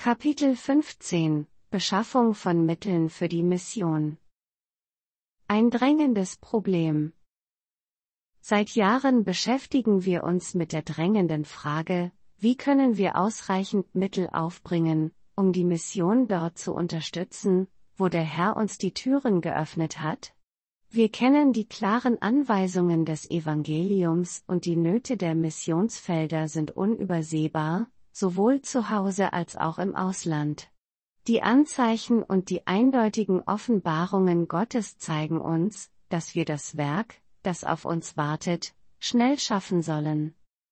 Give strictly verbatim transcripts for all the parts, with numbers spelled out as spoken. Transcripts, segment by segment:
Kapitel fünfzehn – Beschaffung von Mitteln für die Mission. Ein drängendes Problem. Seit Jahren beschäftigen wir uns mit der drängenden Frage, wie können wir ausreichend Mittel aufbringen, um die Mission dort zu unterstützen, wo der Herr uns die Türen geöffnet hat? Wir kennen die klaren Anweisungen des Evangeliums und die Nöte der Missionsfelder sind unübersehbar, sowohl zu Hause als auch im Ausland. Die Anzeichen und die eindeutigen Offenbarungen Gottes zeigen uns, dass wir das Werk, das auf uns wartet, schnell schaffen sollen.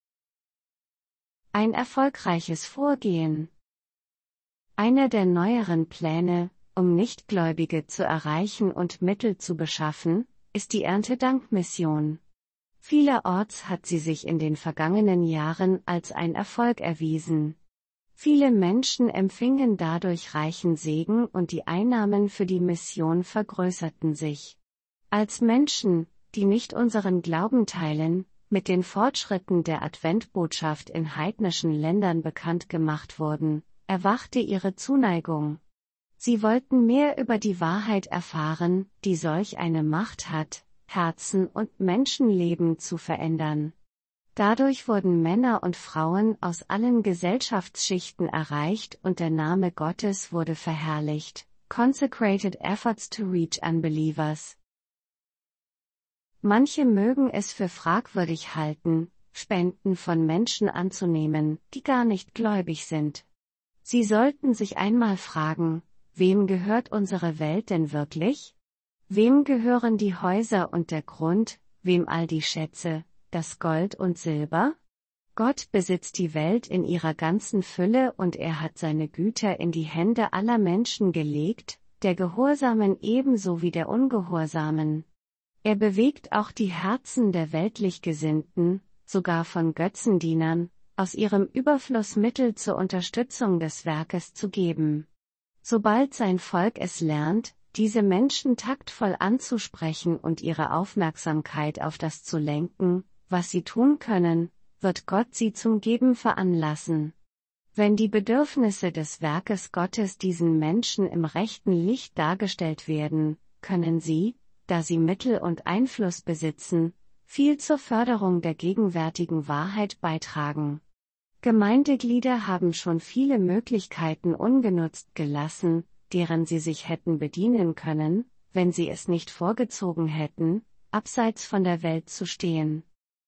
Ein erfolgreiches Vorgehen. Einer der neueren Pläne, um Nichtgläubige zu erreichen und Mittel zu beschaffen, ist die Erntedankmission. Vielerorts hat sie sich in den vergangenen Jahren als ein Erfolg erwiesen. Viele Menschen empfingen dadurch reichen Segen und die Einnahmen für die Mission vergrößerten sich. Als Menschen, die nicht unseren Glauben teilen, mit den Fortschritten der Adventbotschaft in heidnischen Ländern bekannt gemacht wurden, erwachte ihre Zuneigung. Sie wollten mehr über die Wahrheit erfahren, die solch eine Macht hat, Herzen und Menschenleben zu verändern. Dadurch wurden Männer und Frauen aus allen Gesellschaftsschichten erreicht und der Name Gottes wurde verherrlicht. Consecrated efforts to reach unbelievers. Manche mögen es für fragwürdig halten, Spenden von Menschen anzunehmen, die gar nicht gläubig sind. Sie sollten sich einmal fragen, wem gehört unsere Welt denn wirklich? Wem gehören die Häuser und der Grund, wem all die Schätze, das Gold und Silber? Gott besitzt die Welt in ihrer ganzen Fülle und er hat seine Güter in die Hände aller Menschen gelegt, der Gehorsamen ebenso wie der Ungehorsamen. Er bewegt auch die Herzen der weltlich Gesinnten, sogar von Götzendienern, aus ihrem Überfluss Mittel zur Unterstützung des Werkes zu geben. Sobald sein Volk es lernt, diese Menschen taktvoll anzusprechen und ihre Aufmerksamkeit auf das zu lenken, was sie tun können, wird Gott sie zum Geben veranlassen. Wenn die Bedürfnisse des Werkes Gottes diesen Menschen im rechten Licht dargestellt werden, können sie, da sie Mittel und Einfluss besitzen, viel zur Förderung der gegenwärtigen Wahrheit beitragen. Gemeindeglieder haben schon viele Möglichkeiten ungenutzt gelassen, deren sie sich hätten bedienen können, wenn sie es nicht vorgezogen hätten, abseits von der Welt zu stehen.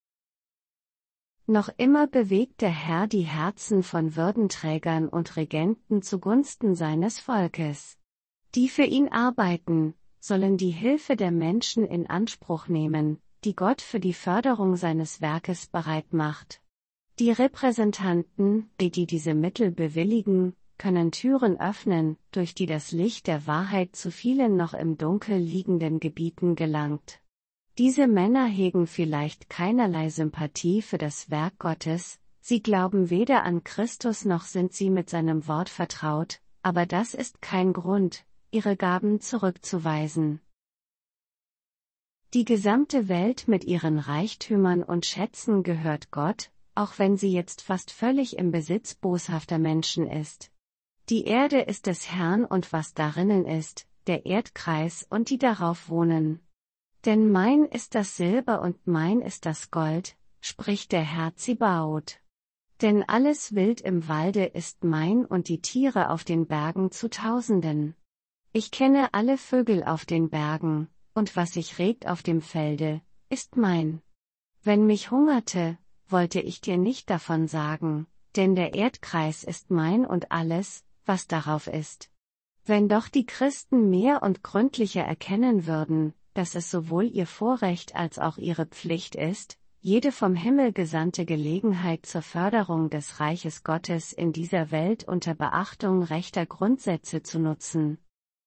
Noch immer bewegt der Herr die Herzen von Würdenträgern und Regenten zugunsten seines Volkes. Die für ihn arbeiten, sollen die Hilfe der Menschen in Anspruch nehmen, die Gott für die Förderung seines Werkes bereit macht. Die Repräsentanten, die, die diese Mittel bewilligen, können Türen öffnen, durch die das Licht der Wahrheit zu vielen noch im Dunkel liegenden Gebieten gelangt. Diese Männer hegen vielleicht keinerlei Sympathie für das Werk Gottes, sie glauben weder an Christus noch sind sie mit seinem Wort vertraut, aber das ist kein Grund, ihre Gaben zurückzuweisen. Die gesamte Welt mit ihren Reichtümern und Schätzen gehört Gott, auch wenn sie jetzt fast völlig im Besitz boshafter Menschen ist. Die Erde ist des Herrn und was darinnen ist, der Erdkreis und die darauf wohnen. Denn mein ist das Silber und mein ist das Gold, spricht der Herr Zebaoth. Denn alles Wild im Walde ist mein und die Tiere auf den Bergen zu Tausenden. Ich kenne alle Vögel auf den Bergen, und was sich regt auf dem Felde, ist mein. Wenn mich hungerte, wollte ich dir nicht davon sagen, denn der Erdkreis ist mein und alles, was darauf ist. Wenn doch die Christen mehr und gründlicher erkennen würden, dass es sowohl ihr Vorrecht als auch ihre Pflicht ist, jede vom Himmel gesandte Gelegenheit zur Förderung des Reiches Gottes in dieser Welt unter Beachtung rechter Grundsätze zu nutzen.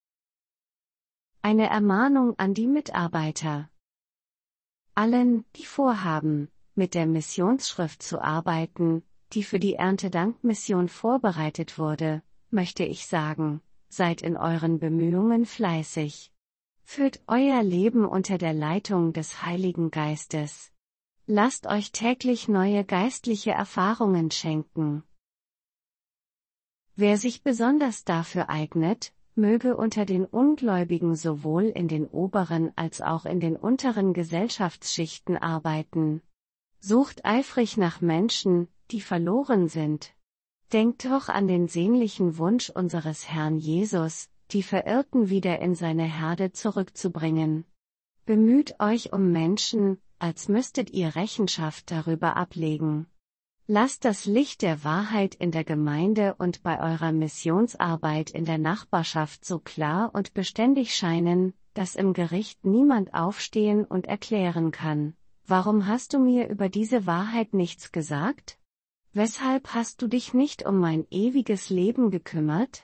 Eine Ermahnung an die Mitarbeiter. Allen, die vorhaben, mit der Missionsschrift zu arbeiten, die für die Erntedankmission vorbereitet wurde, möchte ich sagen, seid in euren Bemühungen fleißig. Führt euer Leben unter der Leitung des Heiligen Geistes. Lasst euch täglich neue geistliche Erfahrungen schenken. Wer sich besonders dafür eignet, möge unter den Ungläubigen sowohl in den oberen als auch in den unteren Gesellschaftsschichten arbeiten. Sucht eifrig nach Menschen, die verloren sind. Denkt doch an den sehnlichen Wunsch unseres Herrn Jesus, die Verirrten wieder in seine Herde zurückzubringen. Bemüht euch um Menschen, als müsstet ihr Rechenschaft darüber ablegen. Lasst das Licht der Wahrheit in der Gemeinde und bei eurer Missionsarbeit in der Nachbarschaft so klar und beständig scheinen, dass im Gericht niemand aufstehen und erklären kann: Warum hast du mir über diese Wahrheit nichts gesagt? Weshalb hast du dich nicht um mein ewiges Leben gekümmert?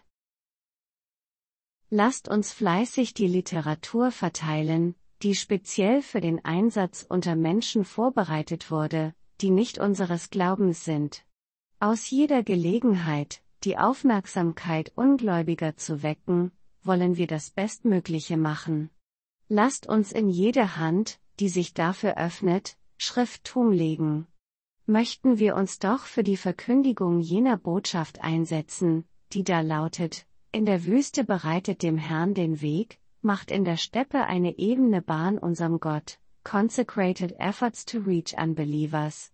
Lasst uns fleißig die Literatur verteilen, die speziell für den Einsatz unter Menschen vorbereitet wurde, die nicht unseres Glaubens sind. Aus jeder Gelegenheit, die Aufmerksamkeit Ungläubiger zu wecken, wollen wir das Bestmögliche machen. Lasst uns in jede Hand, die sich dafür öffnet, Schrifttum legen. Möchten wir uns doch für die Verkündigung jener Botschaft einsetzen, die da lautet: In der Wüste bereitet dem Herrn den Weg, macht in der Steppe eine ebene Bahn unserem Gott. Consecrated efforts to reach unbelievers.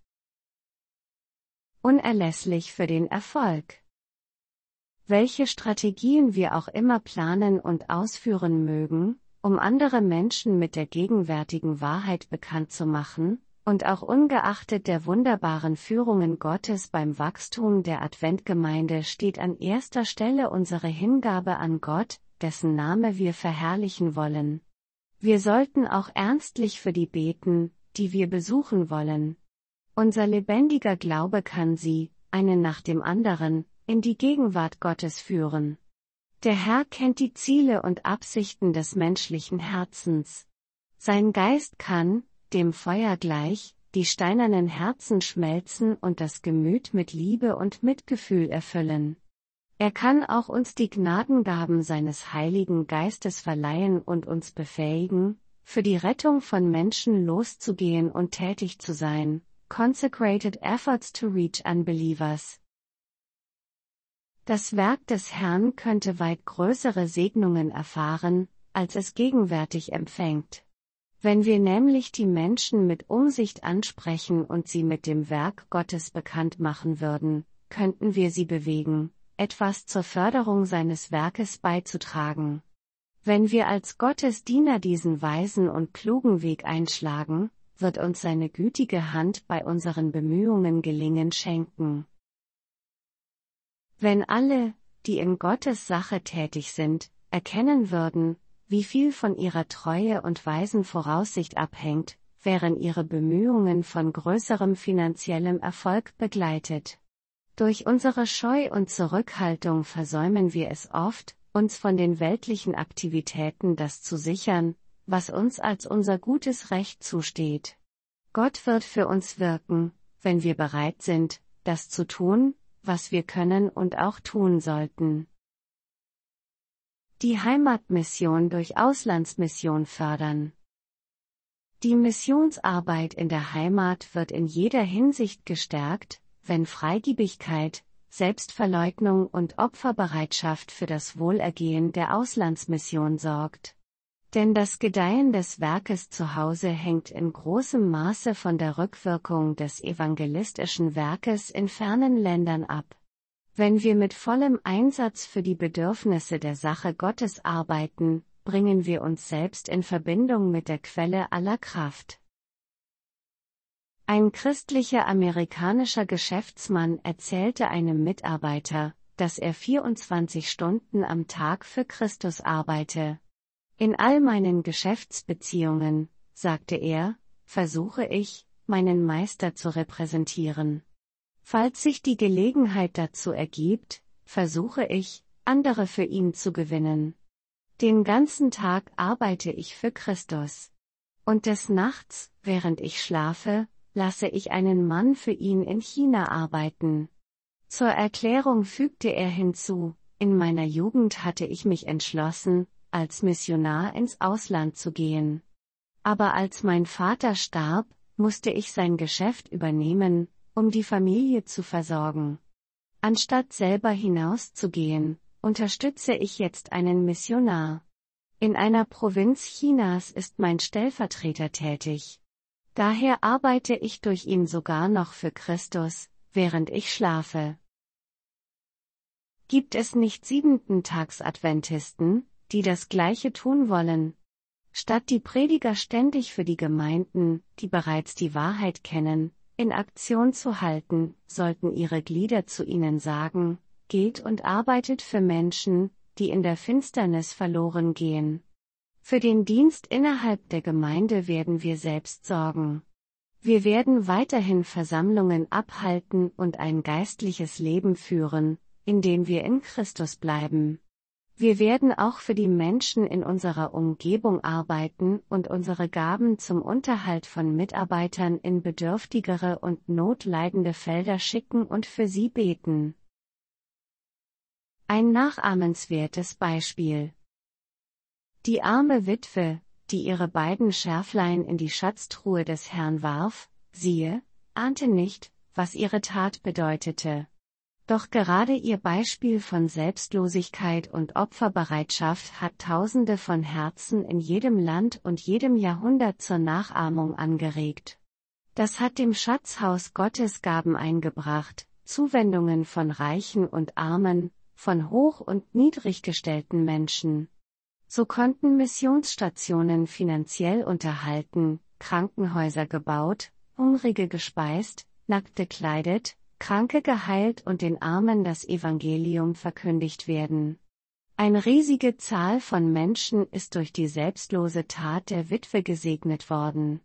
Unerlässlich für den Erfolg. Welche Strategien wir auch immer planen und ausführen mögen, um andere Menschen mit der gegenwärtigen Wahrheit bekannt zu machen, und auch ungeachtet der wunderbaren Führungen Gottes beim Wachstum der Adventgemeinde steht an erster Stelle unsere Hingabe an Gott, dessen Name wir verherrlichen wollen. Wir sollten auch ernstlich für die beten, die wir besuchen wollen. Unser lebendiger Glaube kann sie, einen nach dem anderen, in die Gegenwart Gottes führen. Der Herr kennt die Ziele und Absichten des menschlichen Herzens. Sein Geist kann, dem Feuer gleich, die steinernen Herzen schmelzen und das Gemüt mit Liebe und Mitgefühl erfüllen. Er kann auch uns die Gnadengaben seines Heiligen Geistes verleihen und uns befähigen, für die Rettung von Menschen loszugehen und tätig zu sein. Consecrated efforts to reach unbelievers. Das Werk des Herrn könnte weit größere Segnungen erfahren, als es gegenwärtig empfängt. Wenn wir nämlich die Menschen mit Umsicht ansprechen und sie mit dem Werk Gottes bekannt machen würden, könnten wir sie bewegen, etwas zur Förderung seines Werkes beizutragen. Wenn wir als Gottes Diener diesen weisen und klugen Weg einschlagen, wird uns seine gütige Hand bei unseren Bemühungen Gelingen schenken. Wenn alle, die in Gottes Sache tätig sind, erkennen würden, wie viel von ihrer Treue und weisen Voraussicht abhängt, wären ihre Bemühungen von größerem finanziellem Erfolg begleitet. Durch unsere Scheu und Zurückhaltung versäumen wir es oft, uns von den weltlichen Aktivitäten das zu sichern, was uns als unser gutes Recht zusteht. Gott wird für uns wirken, wenn wir bereit sind, das zu tun, was wir können und auch tun sollten. Die Heimatmission durch Auslandsmission fördern. Die Missionsarbeit in der Heimat wird in jeder Hinsicht gestärkt, wenn Freigebigkeit, Selbstverleugnung und Opferbereitschaft für das Wohlergehen der Auslandsmission sorgt. Denn das Gedeihen des Werkes zu Hause hängt in großem Maße von der Rückwirkung des evangelistischen Werkes in fernen Ländern ab. Wenn wir mit vollem Einsatz für die Bedürfnisse der Sache Gottes arbeiten, bringen wir uns selbst in Verbindung mit der Quelle aller Kraft. Ein christlicher amerikanischer Geschäftsmann erzählte einem Mitarbeiter, dass er vierundzwanzig Stunden am Tag für Christus arbeite. In all meinen Geschäftsbeziehungen, sagte er, versuche ich, meinen Meister zu repräsentieren. Falls sich die Gelegenheit dazu ergibt, versuche ich, andere für ihn zu gewinnen. Den ganzen Tag arbeite ich für Christus. Und des Nachts, während ich schlafe, lasse ich einen Mann für ihn in China arbeiten. Zur Erklärung fügte er hinzu, in meiner Jugend hatte ich mich entschlossen, als Missionar ins Ausland zu gehen. Aber als mein Vater starb, musste ich sein Geschäft übernehmen, um die Familie zu versorgen. Anstatt selber hinauszugehen, unterstütze ich jetzt einen Missionar. In einer Provinz Chinas ist mein Stellvertreter tätig. Daher arbeite ich durch ihn sogar noch für Christus, während ich schlafe. Gibt es nicht Siebenten-Tags-Adventisten, die das Gleiche tun wollen? Statt die Prediger ständig für die Gemeinden, die bereits die Wahrheit kennen, in Aktion zu halten, sollten ihre Glieder zu ihnen sagen: Geht und arbeitet für Menschen, die in der Finsternis verloren gehen. Für den Dienst innerhalb der Gemeinde werden wir selbst sorgen. Wir werden weiterhin Versammlungen abhalten und ein geistliches Leben führen, in dem wir in Christus bleiben. Wir werden auch für die Menschen in unserer Umgebung arbeiten und unsere Gaben zum Unterhalt von Mitarbeitern in bedürftigere und notleidende Felder schicken und für sie beten. Ein nachahmenswertes Beispiel. Die arme Witwe, die ihre beiden Scherflein in die Schatztruhe des Herrn warf, siehe, ahnte nicht, was ihre Tat bedeutete. Doch gerade ihr Beispiel von Selbstlosigkeit und Opferbereitschaft hat Tausende von Herzen in jedem Land und jedem Jahrhundert zur Nachahmung angeregt. Das hat dem Schatzhaus Gottes Gaben eingebracht, Zuwendungen von Reichen und Armen, von hoch- und niedriggestellten Menschen. So konnten Missionsstationen finanziell unterhalten, Krankenhäuser gebaut, Hungrige gespeist, Nackte gekleidet, Kranke geheilt und den Armen das Evangelium verkündigt werden. Eine riesige Zahl von Menschen ist durch die selbstlose Tat der Witwe gesegnet worden.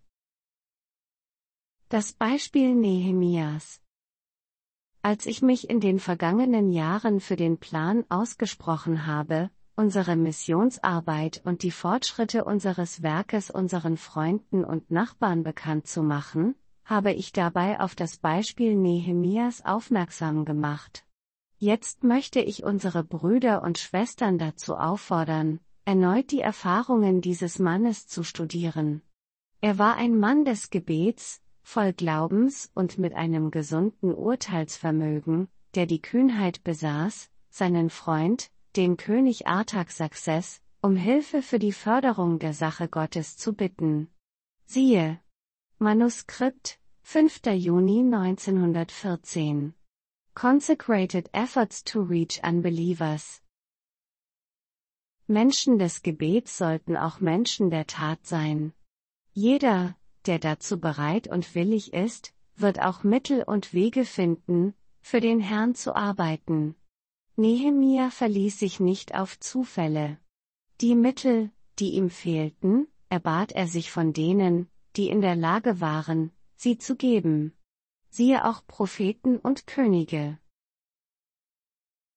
Das Beispiel Nehemias. Als ich mich in den vergangenen Jahren für den Plan ausgesprochen habe, unsere Missionsarbeit und die Fortschritte unseres Werkes unseren Freunden und Nachbarn bekannt zu machen, habe ich dabei auf das Beispiel Nehemias aufmerksam gemacht. Jetzt möchte ich unsere Brüder und Schwestern dazu auffordern, erneut die Erfahrungen dieses Mannes zu studieren. Er war ein Mann des Gebets, voll Glaubens und mit einem gesunden Urteilsvermögen, der die Kühnheit besaß, seinen Freund, den König Artaxerxes, um Hilfe für die Förderung der Sache Gottes zu bitten. Siehe Manuskript, fünfter Juni neunzehnhundertvierzehn. Consecrated Efforts to Reach Unbelievers. Menschen des Gebets sollten auch Menschen der Tat sein. Jeder, der dazu bereit und willig ist, wird auch Mittel und Wege finden, für den Herrn zu arbeiten. Nehemia verließ sich nicht auf Zufälle. Die Mittel, die ihm fehlten, erbat er sich von denen, die in der Lage waren, sie zu geben. Siehe auch Propheten und Könige.